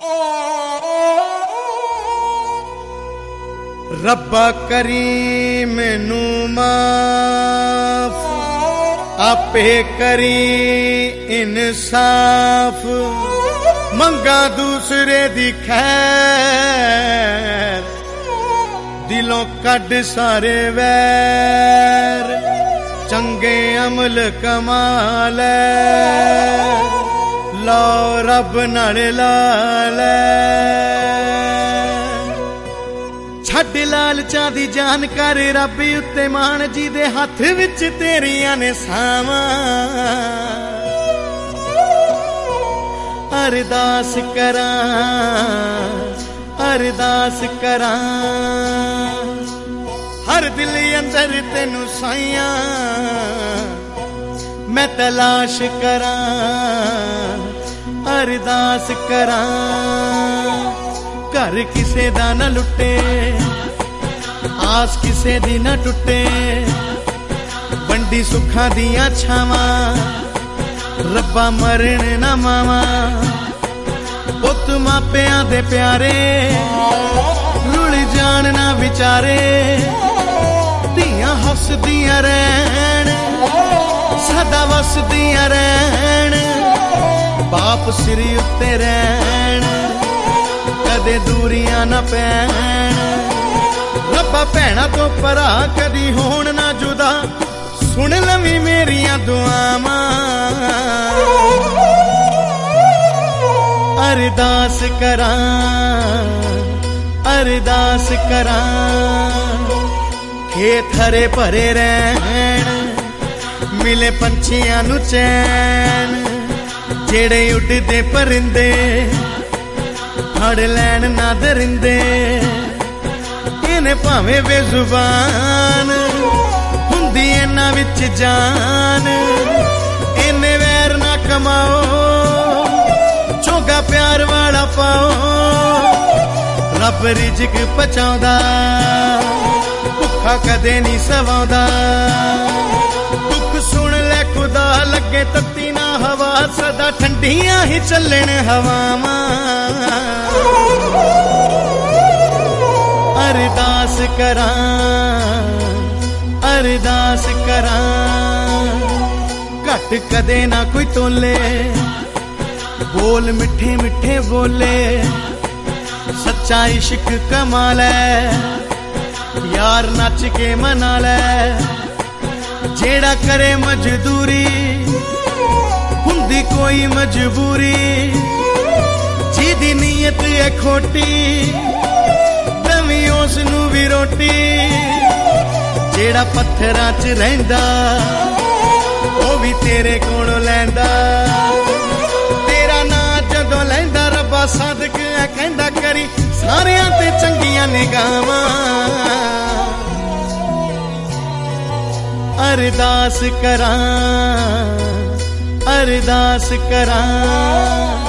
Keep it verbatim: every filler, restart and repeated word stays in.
रब्बा करी मैनू माफ, आपे करी इंसाफ, मंगा दूसरे दी खैर, दिलों कड सारे वैर, चंगे अमल कमाल लो रब नाल ला लै। छड्ड लालचां दी जानकार रब उत्ते मान, जी दे हथ विच तेरियां ने सावां। अरदास करां अरदास करां, हर दिल अंदर तेनू साइयां मैं तलाश करां। अरदास करां घर किसे दा न लुटे, आस किसे दी न टुटे, वंडी सुखां दियां छावां, रब्बा मरण न मावा। पुत मापियां दे प्यारे रुल जान ना विचारे, धियां हसदियां रहन सदा वसदियां रहन, बाप सिर उत्ते रहन कदे दूरियां ना पैण। रब्बा भैणां तो भरा कदी होण ना जुदा, सुन लवी मेरियां दुआवां। अरदास करां अरदास करां, खेत हरे भरे रहन मिले पंछियां नू चैन, जेड़े उड़दे परिंदे फड़ लैन ना दरिंदे। इन्हें भावें बेजुबान हुंदी इन्हां विच जान, इन्हें वैर ना कमाओ चोगा प्यार वाला पाओ। रब रिजक पहुंचाउंदा भुखा कदे नहीं सवाउंदा, दुख सुन ले खुदा लगे तत्ती ना हवा, सदा ठंडियां ही चलन हवावां। अरदास करां अरदास करां, घट कदे ना कोई तोले, बोल मिठे मिठे बोले, सच्चा इश्क कमाल है यार नच के मना लै। जेड़ा करे मजदूरी हुंदी कोई मजबूरी, जिदी नीयत है खोटी दवी उस नू भी रोटी। जेड़ा पत्थरां च रहिंदा ओ भी तेरे कोलों लैंदा, तेरा नां जदों लैंदा रब्बा सदक है कहंदा करी सारियां ते चंगियां निगाहां। अरदास करां अरदास करां।